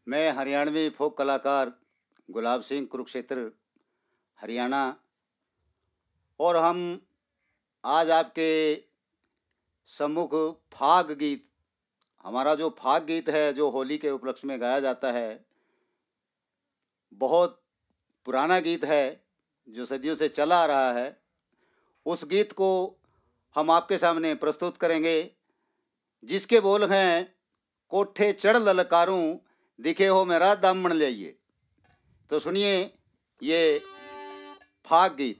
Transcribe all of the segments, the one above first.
मैं हरियाणवी फोक कलाकार गुलाब सिंह, कुरुक्षेत्र, हरियाणा। और हम आज आपके सम्मुख फाग गीत, हमारा जो फाग गीत है, जो होली के उपलक्ष्य में गाया जाता है, बहुत पुराना गीत है जो सदियों से चला आ रहा है। उस गीत को हम आपके सामने प्रस्तुत करेंगे, जिसके बोल हैं, कोठे चढ़ ललकारूं, दिखे हो मेरा दामन लिये। तो सुनिए ये फाग गीत।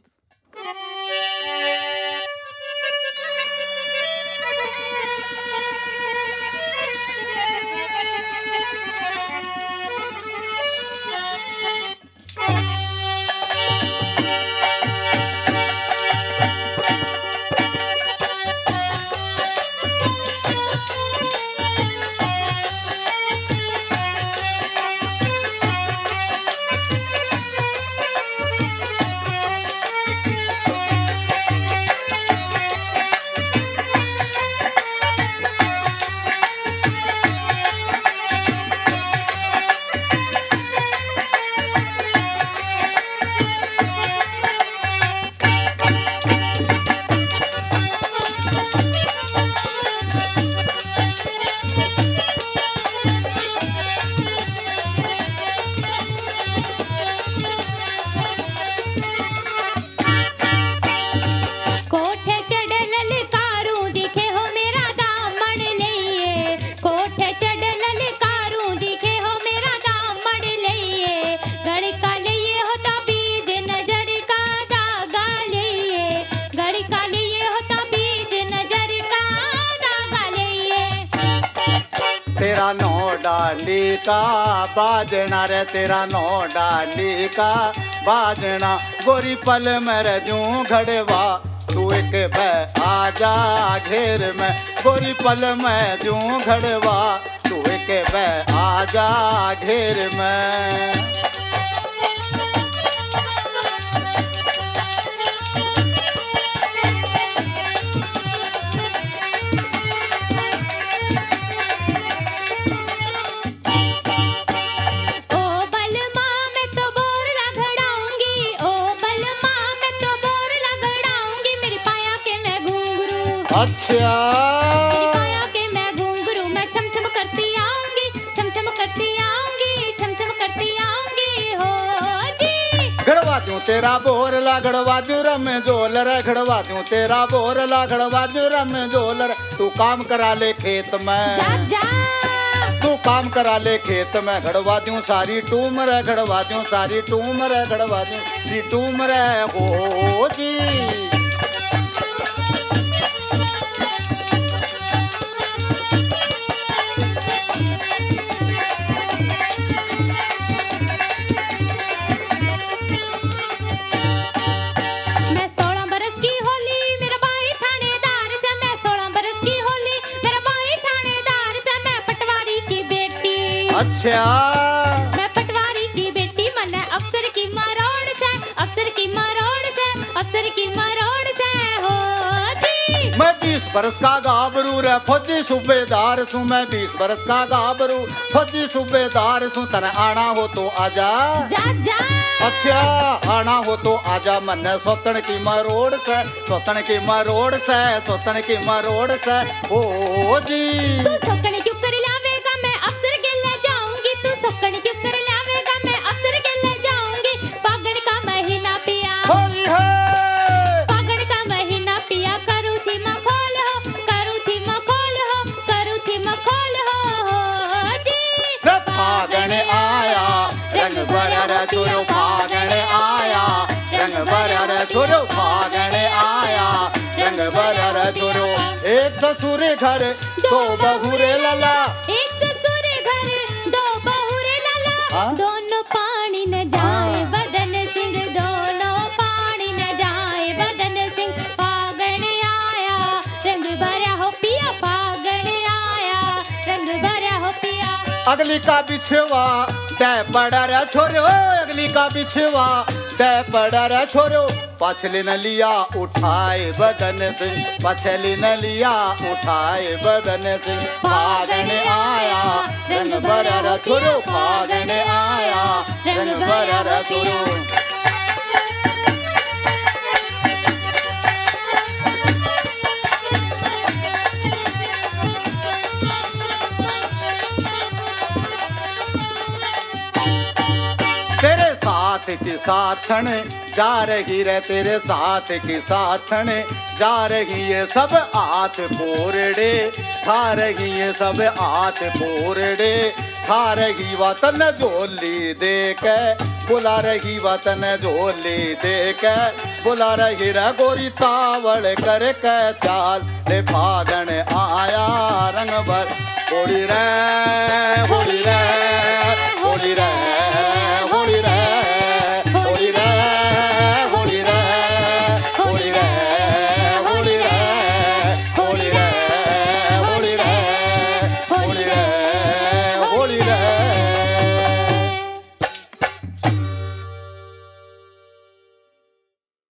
तेरा नौ डाली का बाजना रे, तेरा नौ डाली का बाजना, गोरी पल मेरे जूं घड़वा, तू एक भै आजा घेर में, गोरी पल में जूं घड़वा, तू एक भै आजा घेर में। अच्छा के मैं घुंघरू मैं छम छम करती आऊंगी, छम छम करती आऊंगी, छम छम करती आऊंगी हो जी। घड़वा दूं तेरा बोरला, घड़वा दूं रम जोलर, घड़वा दूं तेरा बोरला, घड़वा दूं रम जोलर, तू काम करा ले खेत में, जा जा तू काम करा ले खेत में, घड़वा दूं सारी टूमर, घड़वा दूं सारी टूमर, घड़वा दूं सारी टूमर हो जी। अच्छा मैं पटवारी की बेटी, मने अफसर की मरोड़ से, अफसर की मरोड़ से, अफसर की मरोड़ से हो जी। मैं 20 बरस का गाभरू रे, फौजी सूबेदार सू, मैं 20 बरस का गाभरू, फौजी सूबेदार सू, तने आना हो तो आजा, जा जा। अच्छा आना हो तो आजा, मन्ने सोतन की मरोड़ से, सोतन की मरोड़ से, सोतन की मरोड़ से ओ जी। तू सोकन क्यों कर लावेगा, मैं अफसर के ले जाऊंगी, तू सोकन क्यों कर लावेगा, मैं अफसर के ले जाऊंगी। फागण का महीना पिया, होली है फागण का महीना पिया, करू थी मखौल हो, करू थी मखौल हो, करू थी मखौल हो जी। फागण आया रंग भरा रे तुरो, फागण आया रंग भरा रे तुरो, फागण आया रंग भरा रे तुरो। एक ससुर घर दो बहुरे लला, एक ससुर घर दो बहुरे लला, हाँ? दोनों पानी न जाए बदन सिंह, दोनों पानी न जाए बदन सिंह। फागण आया रंग भरा हो पिया, फागण आया रंग भरा हो पिया। अगली का बिछवा तय पड़ा रे छोरे, अगली का बिछवा ते पड़ा रे छोरो पछली न लिया उठाए बदन से, पछली न लिया उठाए बदन से। फागण आया रंग भरा रे छोरो, फागण आया रंग भरा रे छोरो। तेरे साथ की साथन जा रही रे, तेरे साथ की साथन जा रही है सब हाथ पोरड़े, खा रही है सब हाथ पोरड़े। खा रही वतन झोली दे के, बुला रही वतन झोली दे के, बुला रही रे गोरी तावड़ कर के चाल। ले फागण आया रंग भर गोरी रे